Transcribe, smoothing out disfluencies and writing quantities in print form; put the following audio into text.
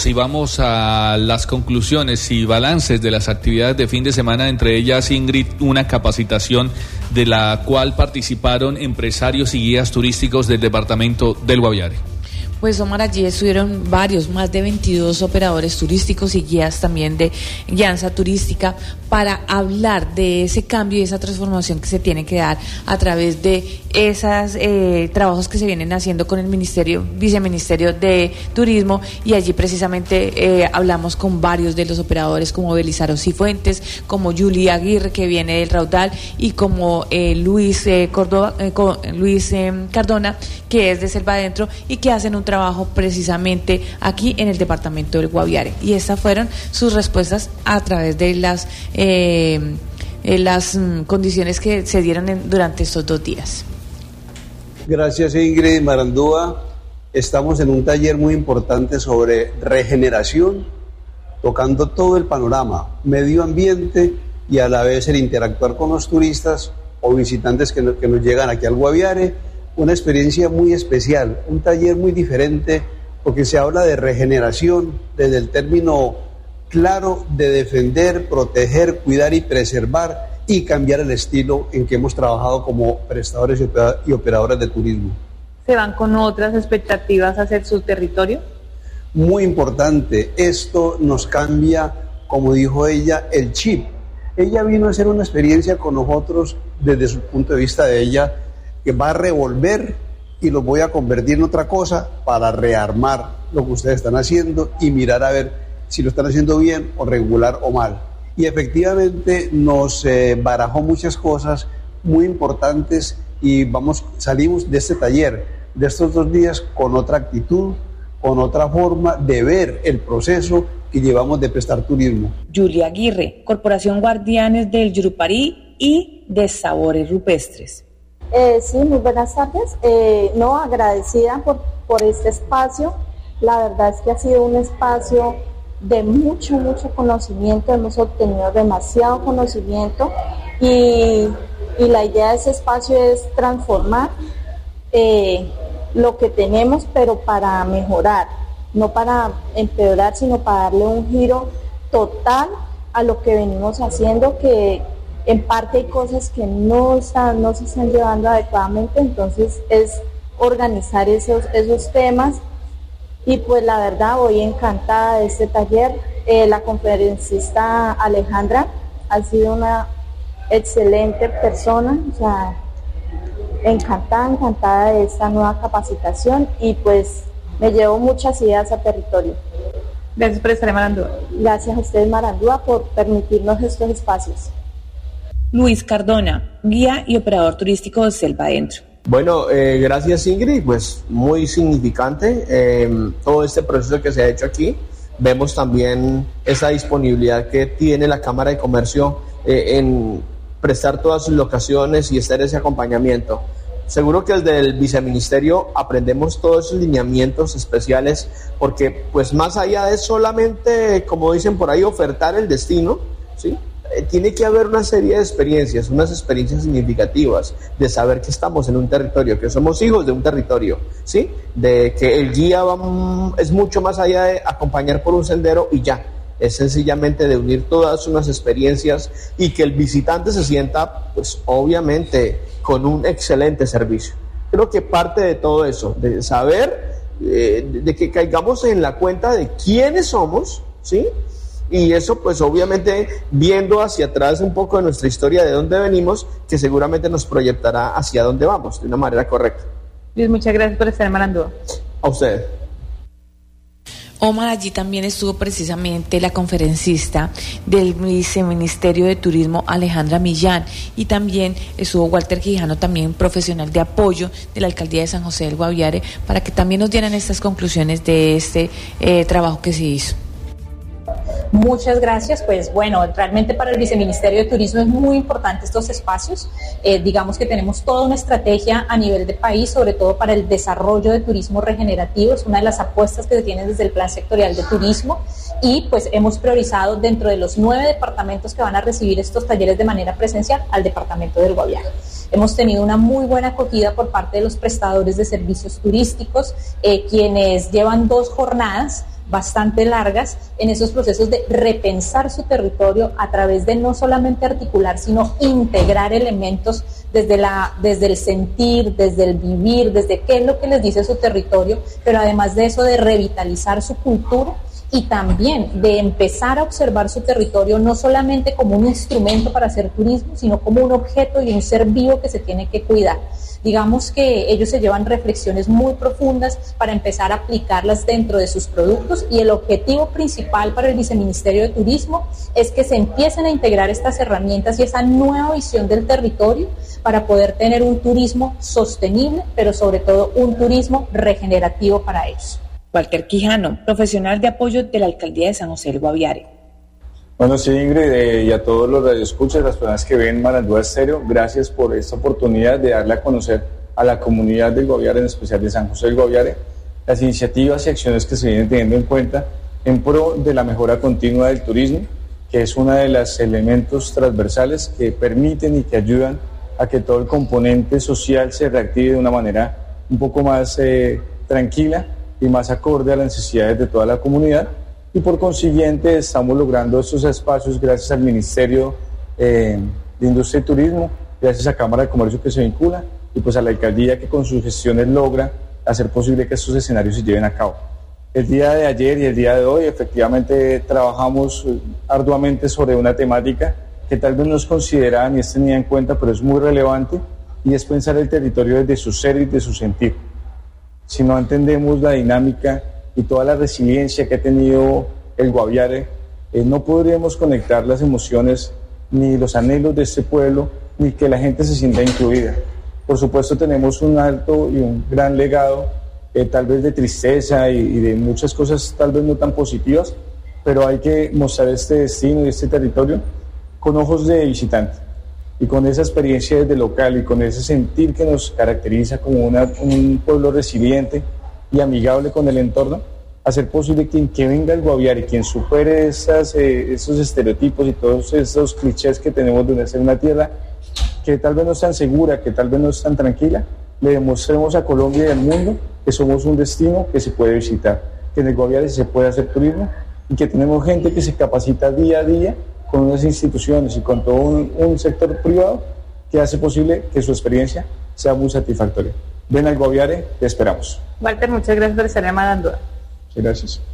2 y vamos a las conclusiones y balances de las actividades de fin de semana, entre ellas, Ingrid, una capacitación de la cual participaron empresarios y guías turísticos del departamento del Guaviare. Pues Omar, allí estuvieron varios, más de 22 operadores turísticos y guías también de guianza turística para hablar de ese cambio y esa transformación que se tiene que dar a través de esos trabajos que se vienen haciendo con el viceministerio de Turismo, y allí precisamente hablamos con varios de los operadores como Belisario Cifuentes, como Julia Aguirre, que viene del Raudal, y como Luis Cardona, que es de Selva Adentro y que hacen un trabajo precisamente aquí en el departamento del Guaviare. Y estas fueron sus respuestas a través de las condiciones que se dieron durante estos 2 días. Gracias, Ingrid Marandúa. Estamos en un taller muy importante sobre regeneración, tocando todo el panorama, medio ambiente y a la vez el interactuar con los turistas o visitantes que nos llegan aquí al Guaviare. Una experiencia muy especial, un taller muy diferente, porque se habla de regeneración desde el término claro de defender, proteger, cuidar y preservar, y cambiar el estilo en que hemos trabajado como prestadores y operadores de turismo. ¿Se van con otras expectativas hacia su territorio? Muy importante, esto nos cambia, como dijo ella, el chip. Ella vino a hacer una experiencia con nosotros desde su punto de vista de ella, que va a revolver y los voy a convertir en otra cosa para rearmar lo que ustedes están haciendo y mirar a ver si lo están haciendo bien o regular o mal. Y efectivamente nos barajó muchas cosas muy importantes y salimos de este taller, de estos 2 días, con otra actitud, con otra forma de ver el proceso que llevamos de prestar turismo. Julia Aguirre, Corporación Guardianes del Yurupari y de Sabores Rupestres. Sí, muy buenas tardes. Agradecida por este espacio. La verdad es que ha sido un espacio de mucho conocimiento. Hemos obtenido demasiado conocimiento y la idea de ese espacio es transformar lo que tenemos, pero para mejorar, no para empeorar, sino para darle un giro total a lo que venimos haciendo, que en parte hay cosas que no se están llevando adecuadamente. Entonces es organizar esos temas, y pues la verdad voy encantada de este taller. La conferencista Alejandra ha sido una excelente persona, o sea, encantada de esta nueva capacitación, y pues me llevo muchas ideas a territorio. Gracias por estar en Marandúa. Gracias a ustedes, Marandúa, por permitirnos estos espacios. Luis Cardona, guía y operador turístico de Selva Adentro. Bueno, gracias, Ingrid, pues muy significante todo este proceso que se ha hecho aquí. Vemos también esa disponibilidad que tiene la Cámara de Comercio en prestar todas sus locaciones y estar ese acompañamiento. Seguro que desde el viceministerio aprendemos todos esos lineamientos especiales, porque pues más allá de solamente, como dicen por ahí, ofertar el destino, ¿sí? Tiene que haber una serie de experiencias, unas experiencias significativas, de saber que estamos en un territorio, que somos hijos de un territorio, ¿sí? De que el guía es mucho más allá de acompañar por un sendero y ya, es sencillamente de unir todas unas experiencias y que el visitante se sienta, pues obviamente, con un excelente servicio. Creo que parte de todo eso, de saber, de que caigamos en la cuenta de quiénes somos, ¿sí? Y eso pues obviamente viendo hacia atrás un poco de nuestra historia, de dónde venimos, que seguramente nos proyectará hacia dónde vamos de una manera correcta. Luis, muchas gracias por estar en Marandúa. A ustedes. Omar, allí también estuvo precisamente la conferencista del Viceministerio de Turismo, Alejandra Millán, y también estuvo Walter Quijano, también profesional de apoyo de la Alcaldía de San José del Guaviare, para que también nos dieran estas conclusiones de este trabajo que se hizo. Muchas gracias. Pues bueno, realmente para el Viceministerio de Turismo es muy importante estos espacios. Digamos que tenemos toda una estrategia a nivel de país, sobre todo para el desarrollo de turismo regenerativo. Es una de las apuestas que se tienen desde el Plan Sectorial de Turismo, y pues hemos priorizado dentro de los 9 departamentos que van a recibir estos talleres de manera presencial al departamento del Guaviare. Hemos tenido una muy buena acogida por parte de los prestadores de servicios turísticos, quienes llevan 2 jornadas bastante largas en esos procesos de repensar su territorio a través de no solamente articular, sino integrar elementos desde el sentir, desde el vivir, desde qué es lo que les dice su territorio, pero además de eso de revitalizar su cultura y también de empezar a observar su territorio no solamente como un instrumento para hacer turismo, sino como un objeto y un ser vivo que se tiene que cuidar. Digamos que ellos se llevan reflexiones muy profundas para empezar a aplicarlas dentro de sus productos, y el objetivo principal para el Viceministerio de Turismo es que se empiecen a integrar estas herramientas y esa nueva visión del territorio para poder tener un turismo sostenible, pero sobre todo un turismo regenerativo para ellos. Walter Quijano, profesional de apoyo de la Alcaldía de San José del Guaviare. Bueno, sí, Ingrid, y a todos los radioescuchas, las personas que ven Marandúa Estéreo, gracias por esta oportunidad de darle a conocer a la comunidad del Guaviare, en especial de San José del Guaviare, las iniciativas y acciones que se vienen teniendo en cuenta en pro de la mejora continua del turismo, que es uno de los elementos transversales que permiten y que ayudan a que todo el componente social se reactive de una manera un poco más tranquila y más acorde a las necesidades de toda la comunidad. Y por consiguiente estamos logrando estos espacios gracias al Ministerio de Industria y Turismo, gracias a Cámara de Comercio que se vincula, y pues a la Alcaldía que con sus gestiones logra hacer posible que estos escenarios se lleven a cabo. El día de ayer y el día de hoy efectivamente trabajamos arduamente sobre una temática que tal vez no es considerada ni es tenida en cuenta, pero es muy relevante, y es pensar el territorio desde su ser y de su sentir. Si no entendemos la dinámica y toda la resiliencia que ha tenido el Guaviare, no podríamos conectar las emociones ni los anhelos de este pueblo, ni que la gente se sienta incluida. Por supuesto tenemos un alto y un gran legado, tal vez de tristeza y de muchas cosas tal vez no tan positivas, pero hay que mostrar este destino y este territorio con ojos de visitante, y con esa experiencia desde local y con ese sentir que nos caracteriza como un pueblo resiliente y amigable con el entorno, hacer posible que venga el Guaviare, quien supere esos estereotipos y todos esos clichés que tenemos de ser una tierra que tal vez no es tan segura, que tal vez no es tan tranquila, le demostremos a Colombia y al mundo que somos un destino que se puede visitar, que en el Guaviare se puede hacer turismo, y que tenemos gente que se capacita día a día con unas instituciones y con todo un sector privado que hace posible que su experiencia sea muy satisfactoria. Ven al Guaviare, te esperamos. Walter, muchas gracias por estar en Marandúa. Gracias.